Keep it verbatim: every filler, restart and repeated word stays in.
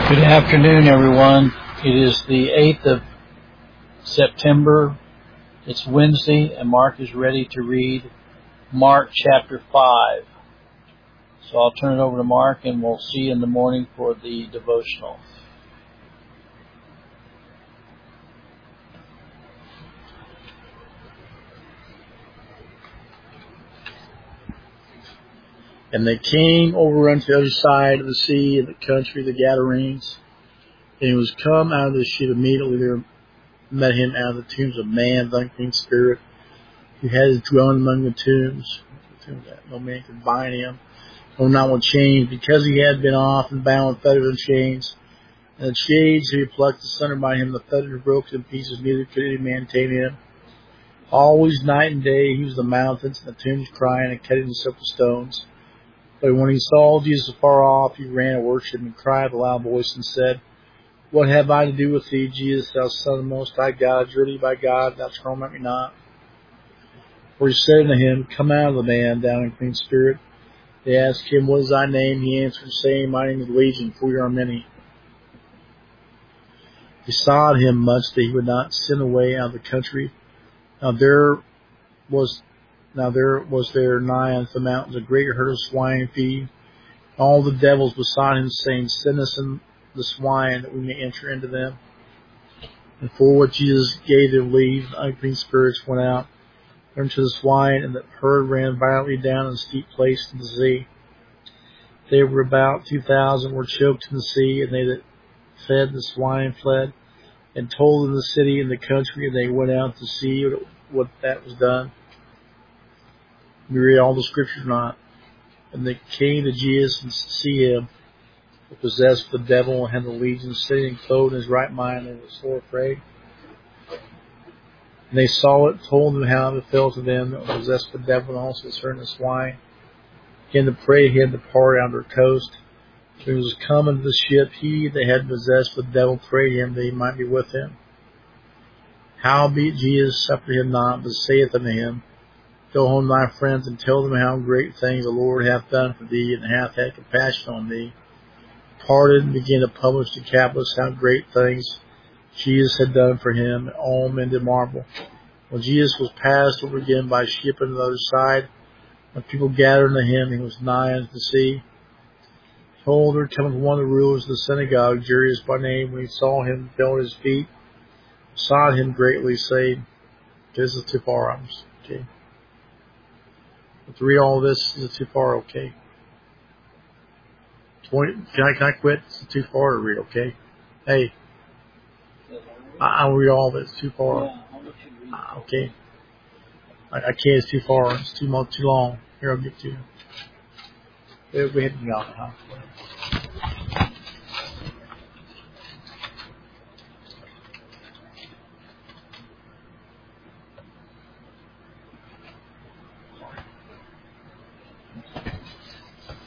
Good afternoon, everyone. It is the eighth of September. It's Wednesday, and Mark is ready to read Mark chapter five. So I'll turn it over to Mark, and we'll see you in the morning for the devotional. And they came over unto the other side of the sea, in the country of the Gadarenes. And he was come out of the ship. Immediately there met him out of the tombs a man of unclean spirit, who had his dwelling among the tombs. No man could bind him, no not with chains, because he had been off and bound with fetters and chains. And the chains he plucked asunder by him, the fetters broke in pieces, neither could any man tame him. Always night and day he was the mountains and the tombs crying and cutting himself with stones. But when he saw Jesus afar off, he ran and worshipped and cried with a loud voice and said, What have I to do with thee, Jesus, thou Son of the Most High God? Adjure thee by God, thou torment me not. For he said unto him, Come out of the man, thou unclean spirit. They asked him, What is thy name? He answered, saying, My name is Legion, for we are many. They sought him much that he would not send away out of the country. Now there was now there was there nigh unto the mountains a great herd of swine feeding. All the devils besought him, saying, Send us in the swine, that we may enter into them. And for what Jesus gave them leave, the unclean spirits went out into the swine, and the herd ran violently down a steep place in the sea. They were about two thousand, were choked in the sea, and they that fed the swine fled, and told in the city and the country, and they went out to see what that was done. We read all the scriptures not. And they came to Jesus and see him, possessed with the devil, and had the legion, sitting and clothed in his right mind, and was sore afraid. And they saw it, told them how it fell to them that were possessed with the devil, and also certain the swine. Began to pray him to depart out of their coast. When he was come into the ship, he that had possessed with the devil prayed him that he might be with him. Howbeit Jesus suffered him not, but saith unto him, Go home to thy friends, and tell them how great things the Lord hath done for thee, and hath had compassion on thee. Parted and began to publish to Decapolis how great things Jesus had done for him, and all men did marvel. When Jesus was passed over again by ship on the other side, when people gathered unto him, he was nigh unto the sea. Behold, there cometh one of the rulers of the synagogue, Jairus by name. When he saw him, fell at his feet, besought him greatly, saying, This is too far. I'm just, okay. But to read all this is too far, okay. twenty, can I, can I quit? It's too far to read, okay? Hey, I, I'll read all of it. It's too far. Uh, okay. I, I can't. It's too far. It's too much, too long. Here, I'll get to you. Go ahead and get out.